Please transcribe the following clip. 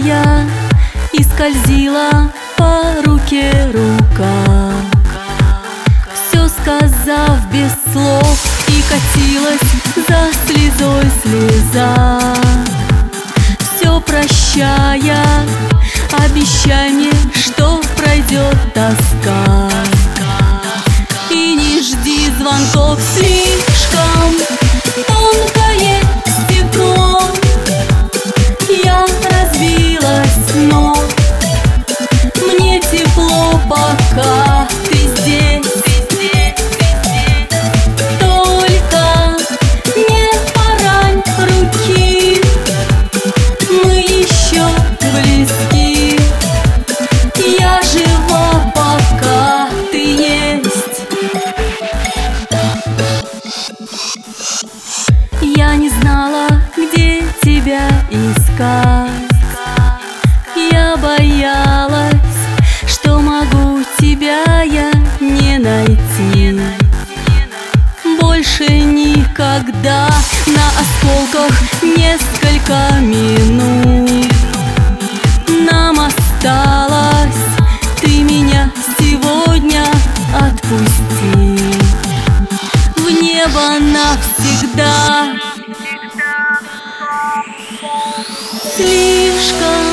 я и скользила по руке рука, все сказав без слов, и катилась за слезой слеза. Все прощая, обещай мне, что пройдет тоска. И не жди звонков, слишком тонкое стекло. Я разбилась, но мне тепло, пока ты здесь. Только не порань руки, мы еще близки. Я жива, пока ты есть. Я не знала, где тебя искать. Я боялась, что могу тебя я не найти больше никогда. На осколках несколько минут нам осталось. Ты меня сегодня отпусти в небо навсегда. Слишком